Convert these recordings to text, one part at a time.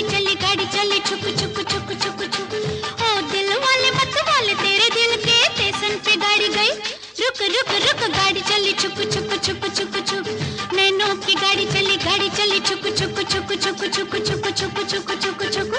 गाड़ी चली छुक छुक छुक छुक छुक। ओ दिल वाले मत वाले तेरे दिल के स्टेशन पे गाड़ी गई। रुक रुक रुक गाड़ी चली छुक छुक छुक छुक छुक। नैनों की गाड़ी चली छुक छुक छुक छुक छुक छुक छुक छुक छुक छुक।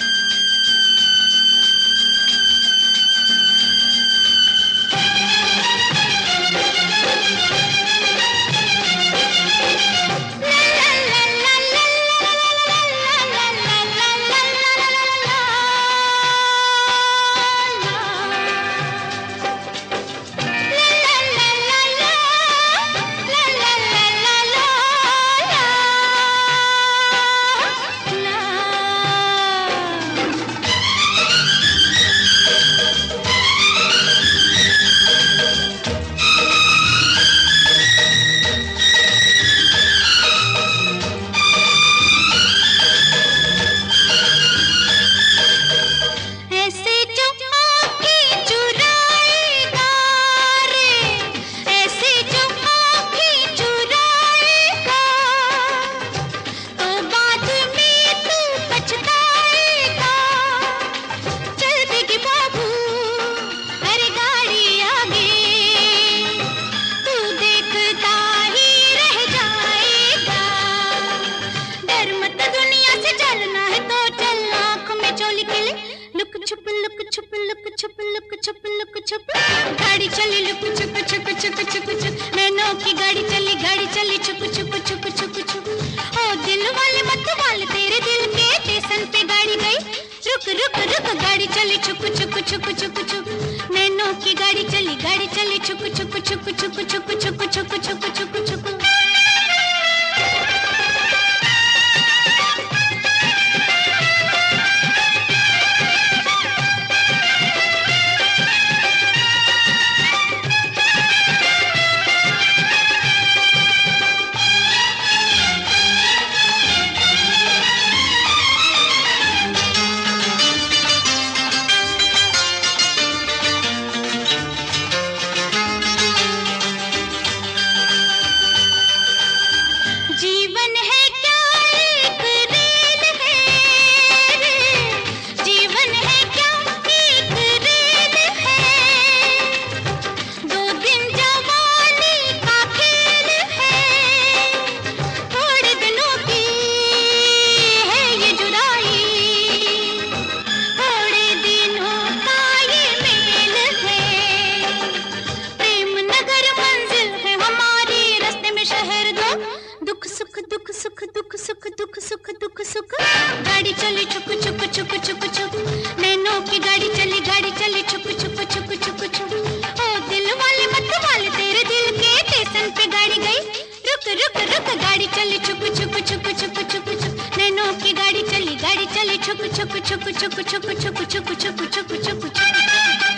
गाड़ी चली लुक छुक छुक छुक छुक छुक। नैनों की गाड़ी चली छुक छुक छुक छुक छुक। ओ दिल वाले मत वाले तेरे दिल के स्टेशन पे गाड़ी गई। रुक रुक रुक गाड़ी चली छुक छुक छुक छुक छुक। नैनों की गाड़ी चली छुक छुक छुक छुक छुक छुक छुक छुक छुक छुक। गाड़ी चली छुक छुक छुक छुक छुक। नैनों की गाड़ी चली छुक छुक छुक छुक छुक। ओ दिल वाले मत वाले तेरे दिल के स्टेशन पे गाड़ी गई। रुक रुक रुक गाड़ी चली छुक छुक छुक छुक छुक छुक। नैनों की गाड़ी चली छुक छुक छुक छुक छुक छुक छुक छुक छुक छुक छुक।